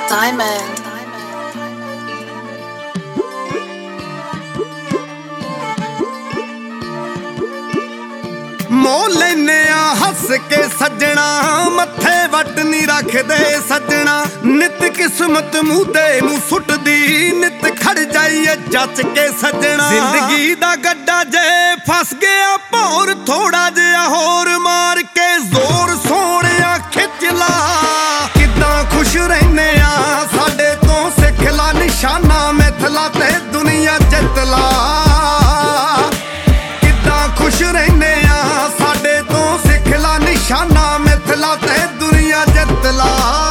Diamond. मोह लेने हस के सजना मथे वट नहीं रखदे सजना नित किस्मत मुँह सुट दी नित खड़ जाइए जच के सजना जिंदगी दा गड्ढा जे फस गया भौर थोड़ा जिहा होर मार के जोर सोहणिया खिच ला किदां खुश रहने साडे तो सिख ला निशाना मिथला ते दुनिया जित ला किदां खुश रहने साडे तो सिख ला निशाना मिथला ते दुनिया जित ला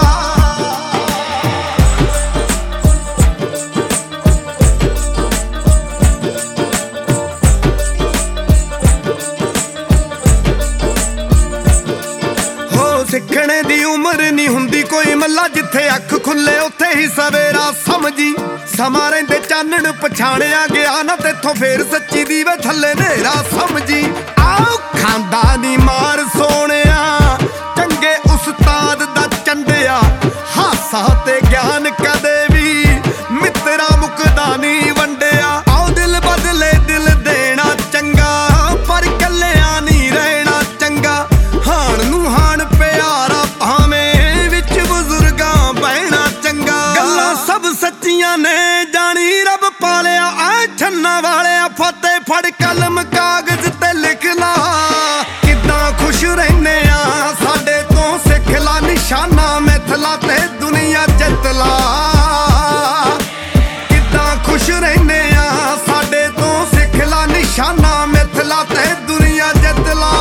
सिखने दी उम्र नहीं हुंदी कोई मल्ला जिथे अख खुले उत्थे ही सवेरा समझी समा रहिंदे चानण पछाणिया गया ना तेथों फेर सच्ची दीवे थल्ले नेरा समझी आओ खांदा नी मार सोहणिया चंगे उस्ताद दा चंडिया हासा ते ज्ञान कदे भी मित्रा मुकदा नी वंडिया आओ दिल बदले दिल देना चंगा पर कल्लिया नी रहना चंगा हाण नूं हाण प्यारा भावें विच बुजुर्गां बहना चंगा गल्लां सब सच्चियां ने जानी रब पालिया ऐ छन्ना वाले फतेह फड़ कलम कागज ते लिख ला किदां खुश रहने साडे तो सिख ला निशाना मिथला ते दुनिया जित ला किदां खुश रहने साडे तो सिख ला निशाना मिथला ते दुनिया जित ला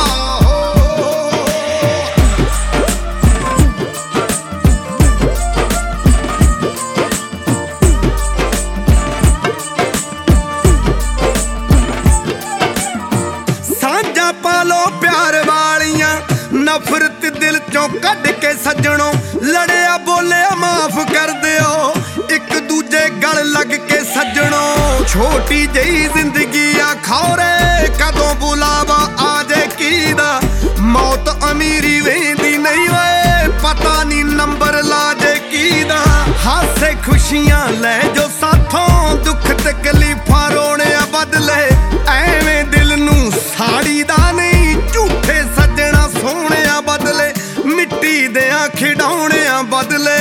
पालो प्यार वालियां नफरत दिल चों कढ के सजणों लड़िया बोलिया माफ कर दियो एक दूजे गल लग के सजणों छोटी जही जिंदगी आ खौरे कदों बुलावा आजे कीदा मौत अमीरी वेंदी नहीं वे पता नहीं नंबर लाजे कीदा हासे खुशियां ले जो साथों दुख तकलीफां रोने बदले एवें दिल नूं साड़ी दा नहीं झूठे सजना सोहणे बदले मिट्टी देया खिडौणिया बदले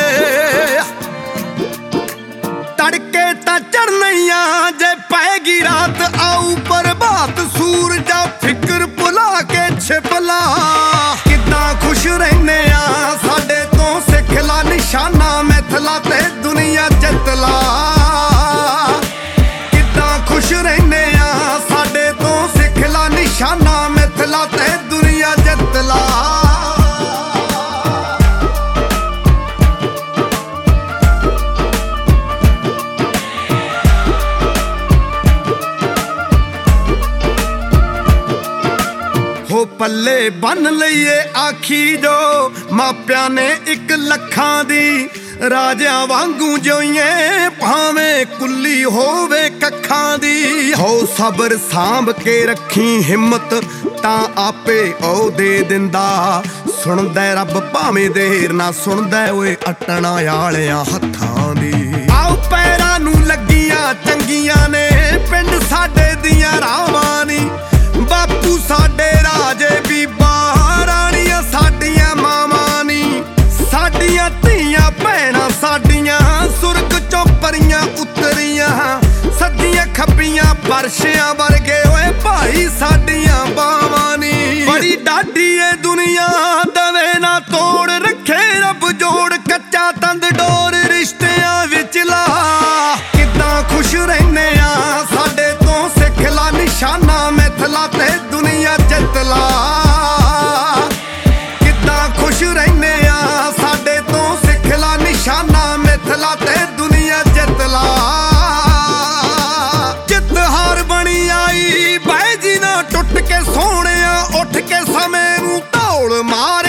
तड़के ता चढ़निया जे पैगी रात आऊ प्रभात सूरजा फिक्र भुला के छिपला किदां खुश रहने साडे तो सिख ला निशाना मिथला ते दुनिया जित ला किदां खुश रहने साडे तो सिख ला निशाना मिथला ते दुनिया जित ला हो पल्ले बन लईए आखी जो मापिया ने 1 ਲੱਖਾਂ दी राजा वांगू जोइए भावें कुल्ली होवे कखां दी हो सबर सांभ के रखी हिम्मत तां आपे ओ दे दिंदा सुणदा रब भावें देर ना सुणदा ओए अटणा आलियां हत्थां दी आओ पैरां नूं लगियां चंगियां ने पिंड साडे दियां रावां नी बापू साडे राजे बीबा राणियां साडियां मावां नी साडियां धीयां भैणां साडियां सुरग चों परियां उतरियां सज्जियां खब्बियां परशियां वर्गे ओए भाई साडियां बावां नी बड़ी डाढी ए दुनिया दवे ना तोड़ रखे रब जोड़ कच्चा तंद डोर रिश्तियां विच ला किदां खुश रहने साडे तो सिख ला निशाना मिथला ते दुनिया जित ला किदां खुश रहने साडे तो सिख ला निशाना मिथला ते दुनिया जित ला जित हार बनी आई बह जी ना टुट के सोहणिया उठ के समय नूं धौल मार